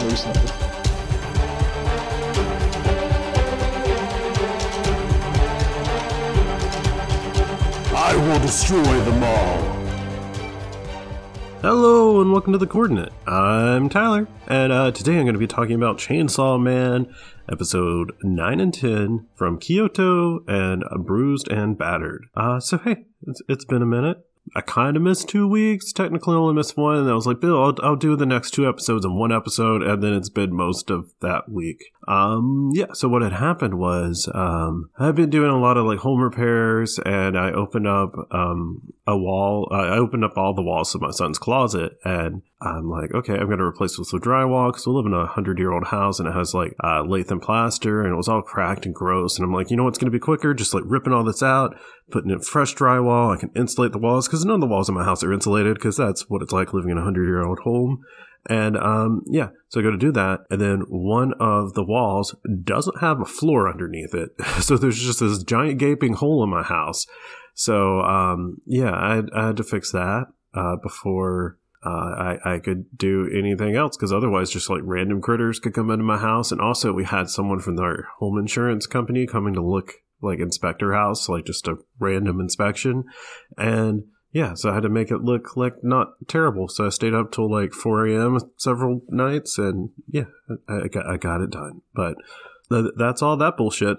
recently. I will destroy them all. Hello and welcome to The Coordinate. I'm Tyler, and today I'm going to be talking about Chainsaw Man, episode 9 and 10 from Kyoto and Bruised and Battered. So hey, it's been a minute. I kind of missed 2 weeks, technically only missed one, and I was like, Bill, I'll do the next 2 episodes in one episode, and then it's been most of that week. So what had happened was, I've been doing a lot of like home repairs, and I opened up, a wall. I opened up all the walls of my son's closet, and I'm like, okay, I'm going to replace this with drywall, because we live in a 100-year-old house, and it has like, lath and plaster, and it was all cracked and gross, and I'm like, you know what's going to be quicker? Just like ripping all this out, putting in fresh drywall. I can insulate the walls, because none of the walls in my house are insulated, because that's what it's like living in a 100-year-old home. And, so I go to do that, and then one of the walls doesn't have a floor underneath it. So there's just this giant gaping hole in my house. So, I had to fix that, before, I could do anything else, because otherwise just like random critters could come into my house. And also we had someone from our home insurance company coming to inspect our house, like just a random inspection. And yeah, so I had to make it look like not terrible. So I stayed up till like 4 a.m. several nights, and yeah, I got it done. But that's all that bullshit.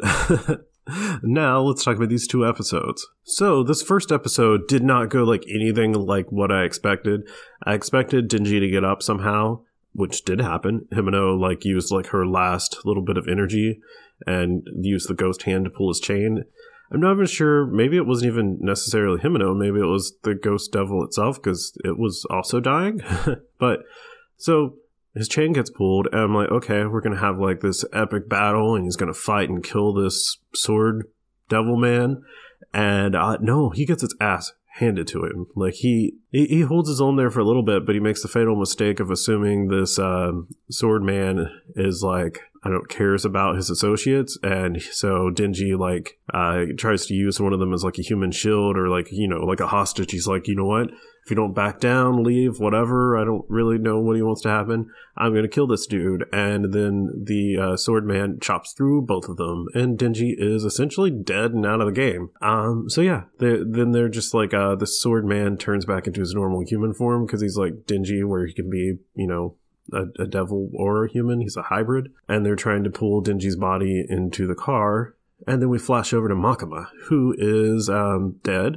Now let's talk about these 2 episodes. So this first episode did not go like anything like what I expected. I expected Denji to get up somehow, which did happen. Himeno like used like her last little bit of energy and used the ghost hand to pull his chain. I'm not even sure. Maybe it wasn't even necessarily Himeno. Maybe it was the ghost devil itself, because it was also dying. But so his chain gets pulled, and I'm like, okay, we're going to have like this epic battle, and he's going to fight and kill this sword devil man. And no, he gets his ass handed to him. Like he holds his own there for a little bit, but he makes the fatal mistake of assuming this sword man is like, cares about his associates. And so Denji like tries to use one of them as like a human shield, or like, like a hostage. He's like, you know what? If you don't back down, leave, whatever, I don't really know what he wants to happen. I'm going to kill this dude. And then the sword man chops through both of them, and Denji is essentially dead and out of the game. Then they're just like, the sword man turns back into his normal human form, because he's like Denji, where he can be, a devil or a human. He's a hybrid. And they're trying to pull Denji's body into the car. And then we flash over to Makima, who is dead.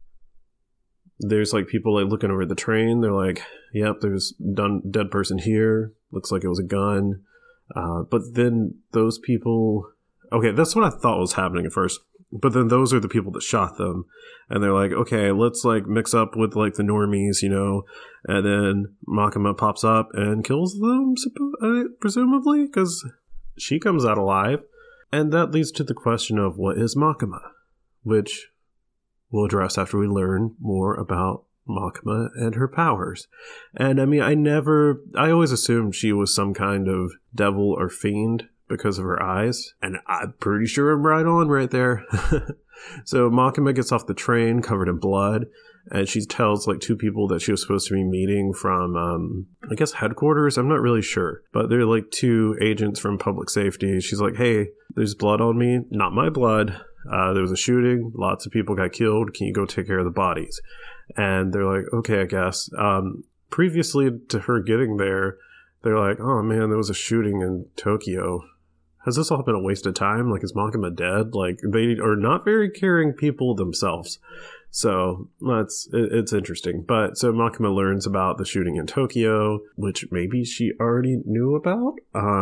There's like people like looking over the train. They're like, yep, there's dead person here. Looks like it was a gun. But then those people, okay, that's what I thought was happening at first. But then those are the people that shot them. And they're like, okay, let's like mix up with like the normies, And then Makima pops up and kills them, presumably, because she comes out alive. And that leads to the question of what is Makima, which we'll address after we learn more about Makima and her powers. And I mean, I always assumed she was some kind of devil or fiend because of her eyes, and I'm pretty sure I'm right on right there. So Makima gets off the train covered in blood, and she tells like 2 people that she was supposed to be meeting from, I guess headquarters. I'm not really sure, but they're like 2 agents from public safety. She's like, hey, there's blood on me. Not my blood. There was a shooting. Lots of people got killed. Can you go take care of the bodies? And they're like, okay, I guess. Previously to her getting there, they're like, oh man, there was a shooting in Tokyo. Has this all been a waste of time? Like, is Makima dead? Like, they are not very caring people themselves. So it's interesting. But so Makima learns about the shooting in Tokyo, which maybe she already knew about.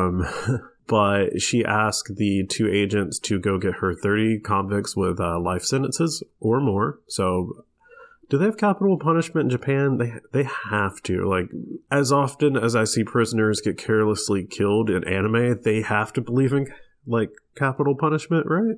But she asked the 2 agents to go get her 30 convicts with life sentences or more. So do they have capital punishment in Japan? They have to. Like, as often as I see prisoners get carelessly killed in anime, they have to believe in like capital punishment, right?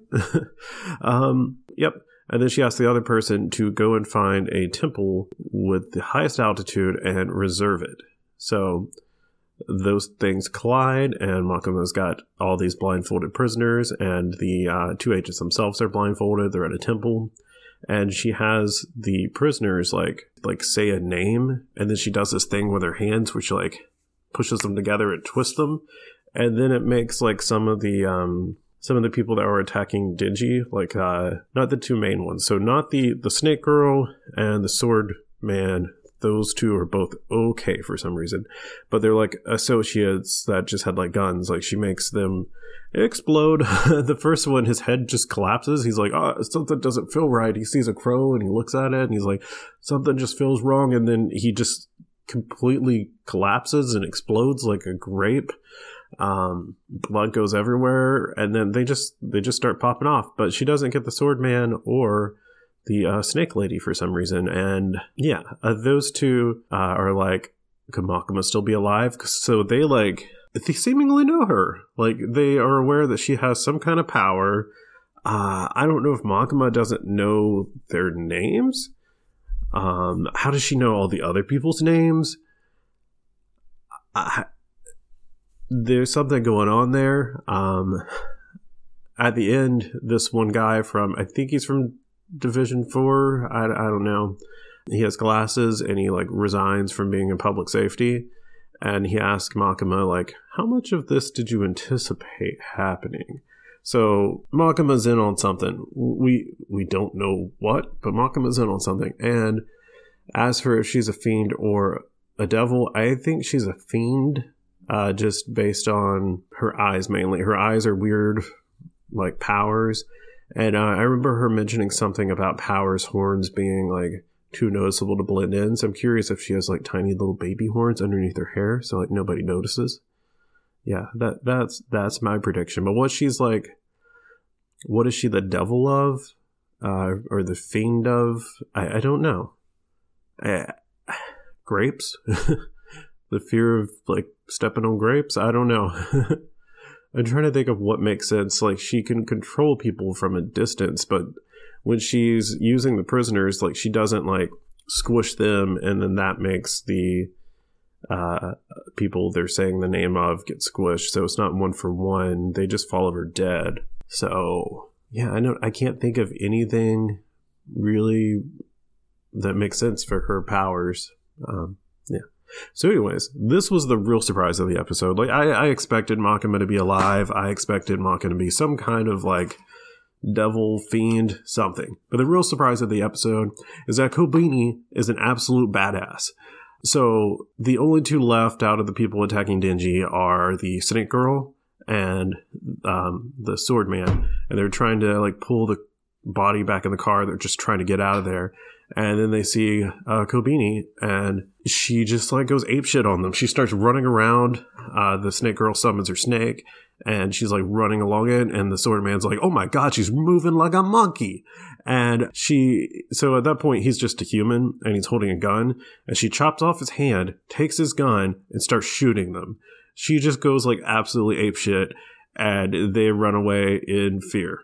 Yep. And then she asked the other person to go and find a temple with the highest altitude and reserve it. So those things collide, and Makima's got all these blindfolded prisoners, and the 2 agents themselves are blindfolded. They're at a temple, and she has the prisoners like say a name, and then she does this thing with her hands, which like pushes them together, it twists them, and then it makes like some of the people that were attacking Denji, like not the two main ones, so not the snake girl and the sword man. Those two are both okay for some reason, but they're like associates that just had like guns. Like she makes them explode. The first one, his head just collapses. He's like, oh, something doesn't feel right. He sees a crow and he looks at it and he's like, something just feels wrong. And then he just completely collapses and explodes like a grape. Blood goes everywhere, and then they just start popping off. But she doesn't get the sword man or the snake lady for some reason. And yeah, those two are like, could Makima still be alive? So they seemingly know her. Like they are aware that she has some kind of power. I don't know if Makima doesn't know their names. How does she know all the other people's names? There's something going on there. At the end, this one guy I think he's from Division 4. I don't know. He has glasses and he like resigns from being in public safety. And he asks Makima, like, how much of this did you anticipate happening? So Makima's in on something. We don't know what, but Makima's in on something. And as for if she's a fiend or a devil, I think she's a fiend, just based on her eyes mainly. Her eyes are weird, like powers. And I remember her mentioning something about Power's horns being like too noticeable to blend in. So I'm curious if she has like tiny little baby horns underneath her hair, so like nobody notices. Yeah, that's my prediction. But what she's like, what is she the devil of, or the fiend of? I don't know. Grapes, the fear of like stepping on grapes. I don't know. I'm trying to think of what makes sense. Like she can control people from a distance, but when she's using the prisoners, like she doesn't like squish them, and then that makes the people they're saying the name of get squished. So it's not 1 for 1. They just fall over dead. So yeah, I can't think of anything really that makes sense for her powers. Yeah. So anyways, this was the real surprise of the episode. Like I expected Makima to be alive. I expected Makima to be some kind of like devil, fiend, something. But the real surprise of the episode is that Kobeni is an absolute badass. So the only two left out of the people attacking Denji are the snake girl and the sword man. And they're trying to like pull the body back in the car. They're just trying to get out of there. And then they see Kobeni, and she just like goes apeshit on them. She starts running around. The snake girl summons her snake, and she's like running along it. And the sword man's like, "Oh my god, she's moving like a monkey!" And so at that point, he's just a human, and he's holding a gun. And she chops off his hand, takes his gun, and starts shooting them. She just goes like absolutely apeshit, and they run away in fear.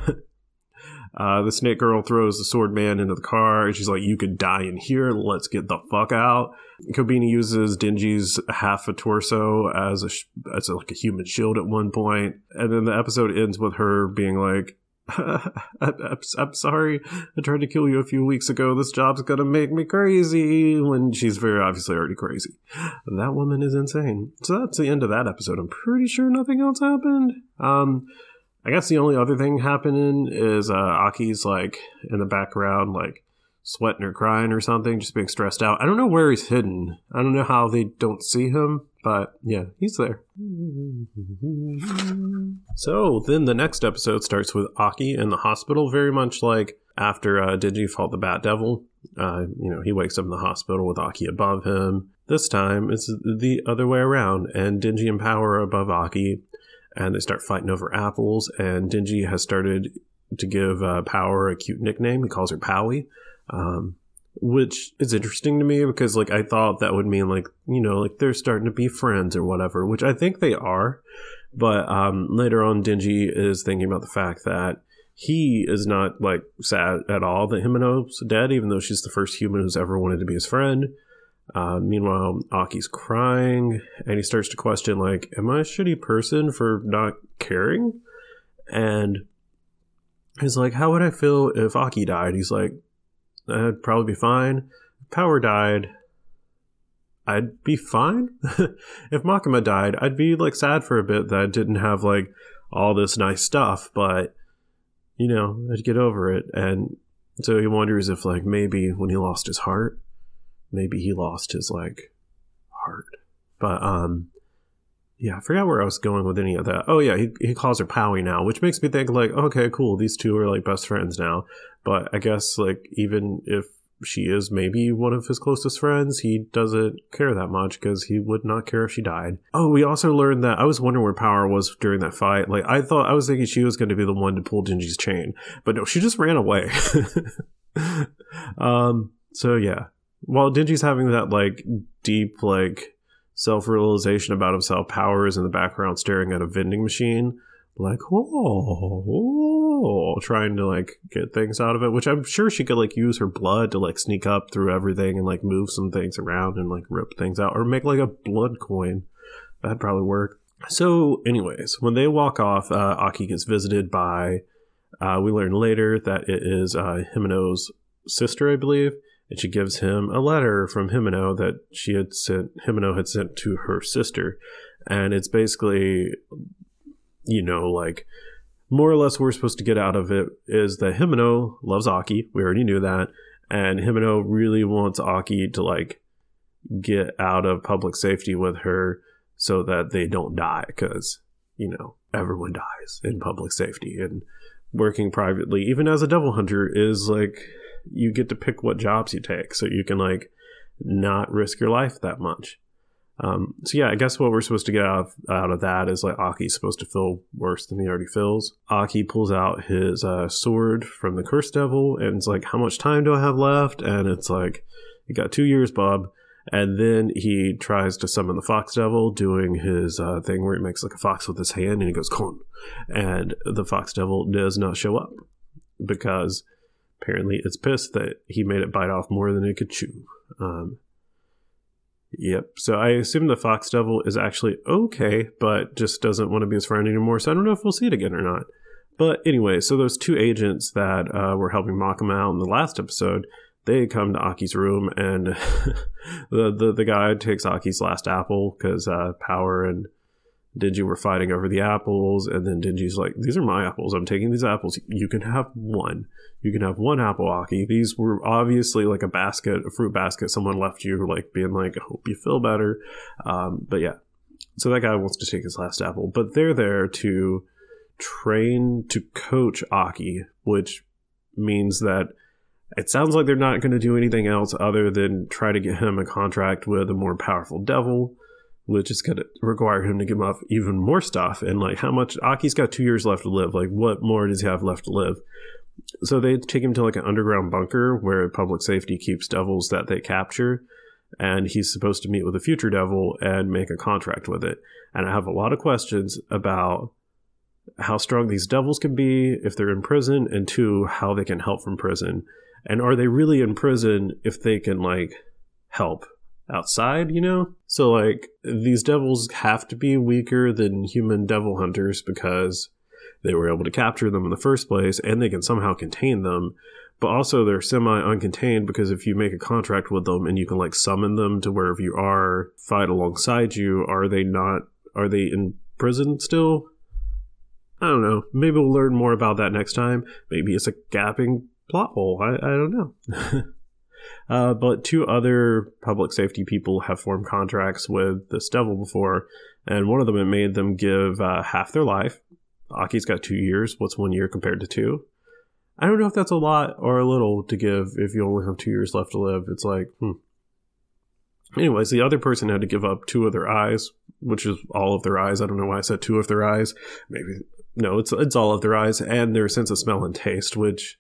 The snake girl throws the sword man into the car, and she's like, "You could die in here. Let's get the fuck out." Kobeni uses Denji's half a torso as like a human shield at one point, and then the episode ends with her being like, I'm sorry, I tried to kill you a few weeks ago. This job's gonna make me crazy, when she's very obviously already crazy. That woman is insane. So that's the end of that episode. I'm pretty sure nothing else happened. I guess the only other thing happening is Aki's like in the background, like sweating or crying or something, just being stressed out. I don't know where he's hidden. I don't know how they don't see him, but yeah, he's there. So then the next episode starts with Aki in the hospital, very much like after Denji fought the Bat Devil. He wakes up in the hospital with Aki above him. This time it's the other way around, and Denji and Power are above Aki. And they start fighting over apples, and Denji has started to give Power a cute nickname. He calls her Powie, which is interesting to me because, like, I thought that would mean, like, like they're starting to be friends or whatever, which I think they are. But later on, Denji is thinking about the fact that he is not, like, sad at all that Himeno's dead, even though she's the first human who's ever wanted to be his friend. Meanwhile, Aki's crying, and he starts to question, like, am I a shitty person for not caring? And he's like, how would I feel if Aki died? He's like, I'd probably be fine. If Power died, I'd be fine. If Makima died, I'd be like sad for a bit that I didn't have like all this nice stuff, but you know, I'd get over it. And so he wonders if like maybe when he lost his heart, maybe he lost his like heart. But yeah, I forgot where I was going with any of that. Oh yeah, he calls her Powie now, which makes me think like, okay, cool, these two are like best friends now. But I guess like even if she is maybe one of his closest friends, he doesn't care that much because he would not care if she died. Oh, we also learned that I was wondering where Power was during that fight. Like I was thinking she was going to be the one to pull Denji's chain, but no, she just ran away. So yeah, while Denji's having that like deep like self-realization about himself, Power is in the background staring at a vending machine like trying to like get things out of it, which I'm sure she could like use her blood to like sneak up through everything and like move some things around and like rip things out or make like a blood coin. That'd probably work. So anyways, when they walk off, Aki gets visited by we learn later that it is Himeno's sister, I believe. And she gives him a letter from Himeno that Himeno had sent to her sister. And it's basically, you know, like more or less we're supposed to get out of it is that Himeno loves Aki. We already knew that. And Himeno really wants Aki to like get out of public safety with her so that they don't die. Because, you know, everyone dies in public safety. And working privately, even as a devil hunter, is like... you get to pick what jobs you take so you can like not risk your life that much. So yeah, I guess what we're supposed to get out of that is like Aki's supposed to feel worse than he already feels. Aki pulls out his sword from the Cursed Devil and it's like, how much time do I have left? And it's like, you got 2 years, bub. And then he tries to summon the Fox Devil, doing his thing where he makes like a fox with his hand and he goes, Kon. And the Fox Devil does not show up because apparently it's pissed that he made it bite off more than it could chew. Yep. So I assume the Fox Devil is actually okay, but just doesn't want to be his friend anymore. So I don't know if we'll see it again or not. But anyway, so those two agents that were helping Makima out in the last episode, they come to Aki's room and the guy takes Aki's last apple because Power and Denji were fighting over the apples, and then Denji's like, these are my apples. I'm taking these apples. You can have one. You can have one apple, Aki. These were obviously like a fruit basket someone left you, like being like, I hope you feel better. But yeah, so that guy wants to take his last apple, but they're there to train to coach Aki, which means that it sounds like they're not going to do anything else other than try to get him a contract with a more powerful devil, which is going to require him to give up even more stuff. And like how much Aki's got 2 years left to live. Like what more does he have left to live? So they take him to like an underground bunker where public safety keeps devils that they capture. And he's supposed to meet with a future devil and make a contract with it. And I have a lot of questions about how strong these devils can be if they're in prison, and two, how they can help from prison. And are they really in prison if they can like help outside, you know? So like these devils have to be weaker than human devil hunters because they were able to capture them in the first place and they can somehow contain them. But also they're semi-uncontained because if you make a contract with them and you can like summon them to wherever you are, fight alongside you, are they in prison still? I don't know. Maybe we'll learn more about that next time. Maybe it's a gapping plot hole. I don't know. But two other public safety people have formed contracts with this devil before, and one of them, it made them give half their life. Aki's got 2 years. What's 1 year compared to 2? I don't know if that's a lot or a little to give if you only have 2 years left to live. It's like, Anyways, the other person had to give up 2 of their eyes, which is all of their eyes. I don't know why I said 2 of their eyes. Maybe, no, it's all of their eyes, and their sense of smell and taste, which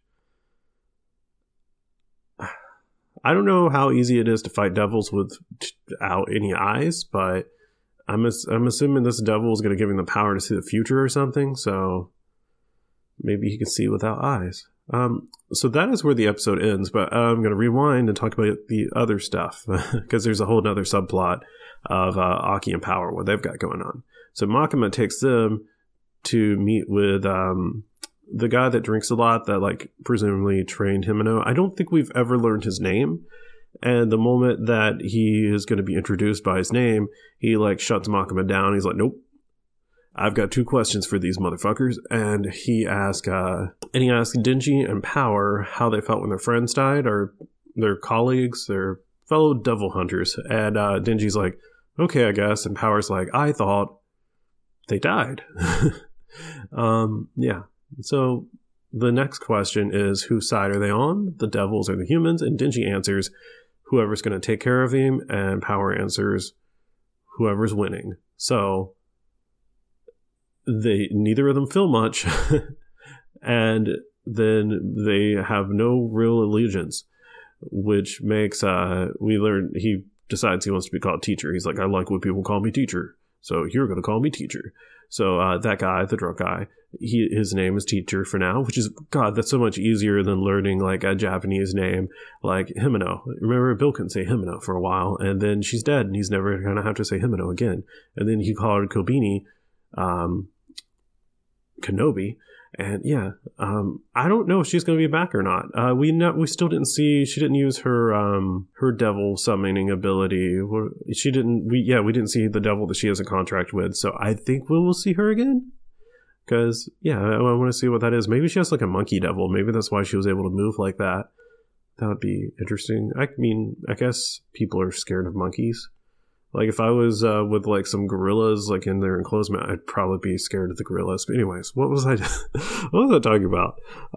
I don't know how easy it is to fight devils without any eyes, but I'm assuming this devil is going to give him the power to see the future or something, so maybe he can see without eyes. So that is where the episode ends, but I'm going to rewind and talk about the other stuff, because there's a whole other subplot of Aki and Power, what they've got going on. So Makima takes them to meet with the guy that drinks a lot that like presumably trained Himeno. I don't think we've ever learned his name, And the moment that he is going to be introduced by his name, he like shuts Makima down. He's like, nope. I've got 2 questions for these motherfuckers. And he asked Denji and Power how they felt when their friends died, or their colleagues, their fellow devil hunters. And Denji's like, okay, I guess. And Power's like, I thought they died. Yeah. So the next question is, whose side are they on? The devils or the humans? And Denji answers, whoever's going to take care of him. And Power answers, whoever's winning. So neither of them feel much. And then they have no real allegiance, which makes we learn he decides he wants to be called teacher. He's like, I like when people call me teacher, so you're going to call me teacher. So that guy, the drunk guy, his name is Teacher for now, which is, God, that's so much easier than learning like a Japanese name like Himeno. Remember, Bill couldn't say Himeno for a while, and then she's dead, and he's never going to have to say Himeno again. And then he called Kobini Kenobi. And yeah, I don't know if she's going to be back or not. We still didn't see. She didn't use her devil summoning ability. We didn't see the devil that she has a contract with. So I think we will see her again. Because I want to see what that is. Maybe she has like a monkey devil. Maybe that's why she was able to move like that. That would be interesting. I mean, I guess people are scared of monkeys. Like, if I was with, like, some gorillas, like, in their enclosement, I'd probably be scared of the gorillas. But anyways, what was I talking about?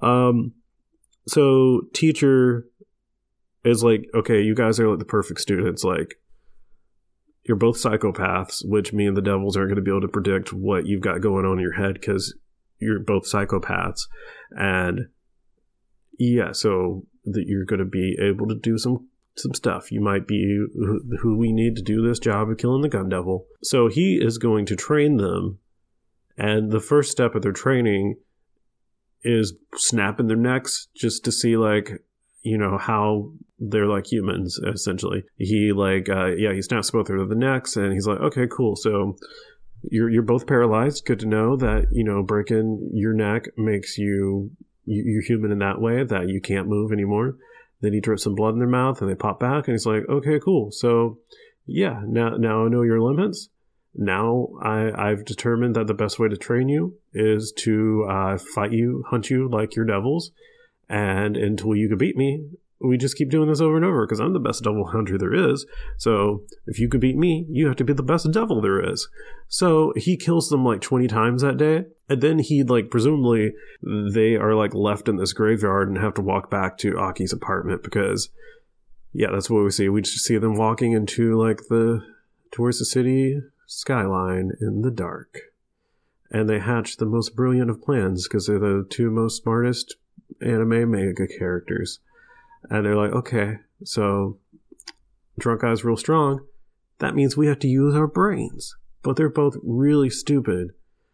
So, Teacher is like, okay, you guys are, like, the perfect students. Like, you're both psychopaths, which mean the devils aren't going to be able to predict what you've got going on in your head because you're both psychopaths. And, yeah, so that you're going to be able to do some stuff. You might be who we need to do this job of killing the gun devil. So he is going to train them, and the first step of their training is snapping their necks just to see, like, you know, how they're like humans, essentially. He he snaps both of the necks, and he's like, okay, cool. So you're both paralyzed. Good to know that, you know, breaking your neck makes you're human in that way, that you can't move anymore. Then he drips some blood in their mouth, and they pop back, and he's like, okay, cool. So, yeah, now I know your limits. Now I've determined that the best way to train you is to fight you, hunt you like you're devils. And until you can beat me, we just keep doing this over and over because I'm the best devil hunter there is. So if you can beat me, you have to be the best devil there is. So he kills them like 20 times that day. And then he, like, presumably they are like left in this graveyard and have to walk back to Aki's apartment because, yeah, that's what we see. We just see them walking into like towards the city skyline in the dark. And they hatch the most brilliant of plans because they're the 2 most smartest anime manga characters. And they're like, okay, so drunk guy's real strong. That means we have to use our brains. But they're both really stupid.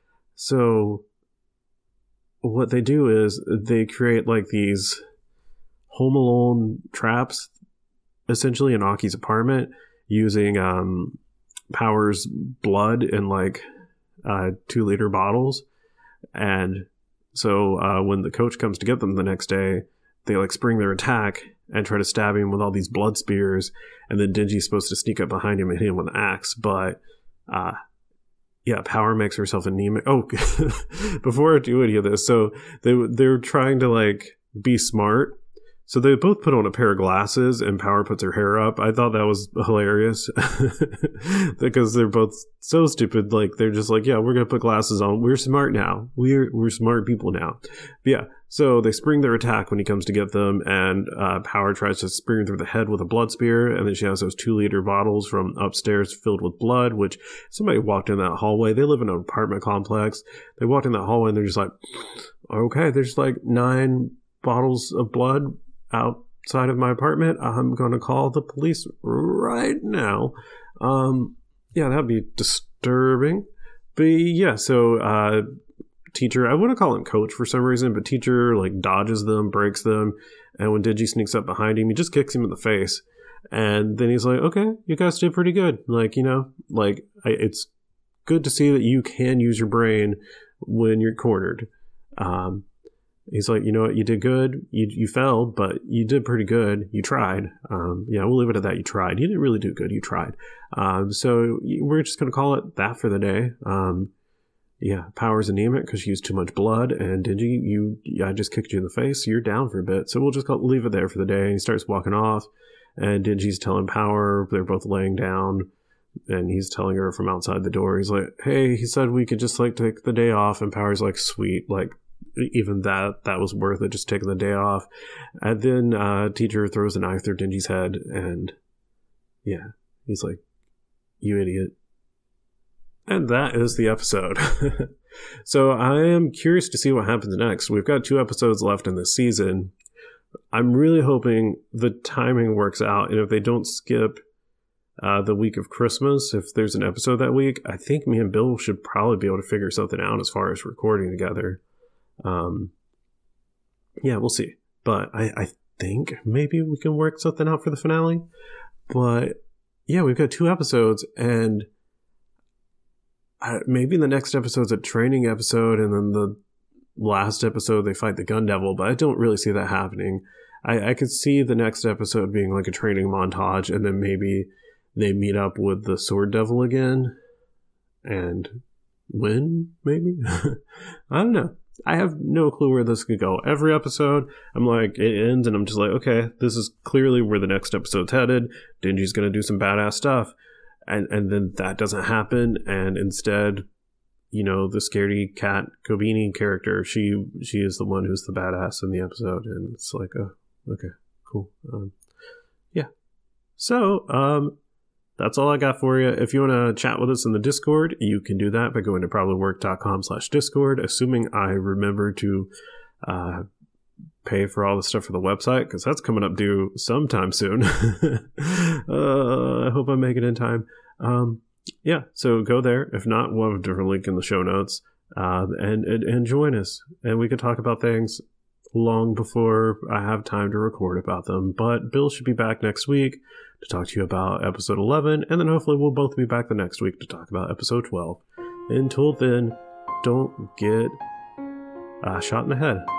So what they do is they create like these Home Alone traps, essentially, in Aki's apartment using Power's blood in like 2-liter bottles. And so when the coach comes to get them the next day, they like spring their attack and try to stab him with all these blood spears, and then Denji's supposed to sneak up behind him and hit him with an axe, but Power makes herself anemic. Oh, before I do any of this, so they're trying to like be smart. So they both put on a pair of glasses, and Power puts her hair up. I thought that was hilarious because they're both so stupid. Like, they're just like, yeah, we're gonna put glasses on. We're smart now. We're smart people now. But yeah, so they spring their attack when he comes to get them, and Power tries to spear him through the head with a blood spear, and then she has those 2-liter bottles from upstairs filled with blood. Which somebody walked in that hallway. They live in an apartment complex. They walked in that hallway, and they're just like, okay, there's like 9 bottles of blood outside of my apartment. I'm going to call the police right now. That'd be disturbing. But yeah, so Teacher, I want to call him Coach for some reason, but Teacher like dodges them, breaks them, and when Denji sneaks up behind him, he just kicks him in the face. And then he's like, okay, you guys did pretty good. Like, you know, like, it's good to see that you can use your brain when you're cornered. he's like, you know what, you did good. You failed, but you did pretty good. You tried. Yeah, we'll leave it at that. You tried. You didn't really do good. You tried. So we're just going to call it that for the day. Yeah, Power's anemic because she used too much blood, and Denji, I just kicked you in the face, so you're down for a bit. So we'll just leave it there for the day. And he starts walking off, and Denji's telling Power, they're both laying down, and he's telling her from outside the door, he's like, hey, he said we could just like take the day off, and Power's like, sweet, like even that was worth it, just taking the day off. And then teacher throws a knife through Denji's head, and yeah, he's like, you idiot. And that is the episode. So I am curious to see what happens next. We've got 2 episodes left in this season. I'm really hoping the timing works out, and if they don't skip the week of Christmas, if there's an episode that week, I think me and Bill should probably be able to figure something out as far as recording together. Yeah, we'll see. But I think maybe we can work something out for the finale. But yeah, we've got 2 episodes, and maybe the next episode's a training episode, and then the last episode they fight the Gun Devil, but I don't really see that happening. I could see the next episode being like a training montage, and then maybe they meet up with the Sword Devil again and win, maybe? I don't know. I have no clue where this could go. Every episode, I'm like, it ends, and I'm just like, okay, this is clearly where the next episode's headed. Denji's gonna do some badass stuff. And then that doesn't happen, and instead, you know, the scaredy cat Kobeni character, she is the one who's the badass in the episode, and it's like, oh, okay, cool. Yeah. So, that's all I got for you. If you want to chat with us in the Discord, you can do that by going to probablywork.com/Discord, assuming I remember to pay for all the stuff for the website, because that's coming up due sometime soon. I hope I make it in time. Yeah, so go there. If not, we'll have a different link in the show notes, and join us, and we could talk about things long before I have time to record about them. But Bill should be back next week to talk to you about episode 11, and then hopefully we'll both be back the next week to talk about episode 12. Until then, don't get shot in the head.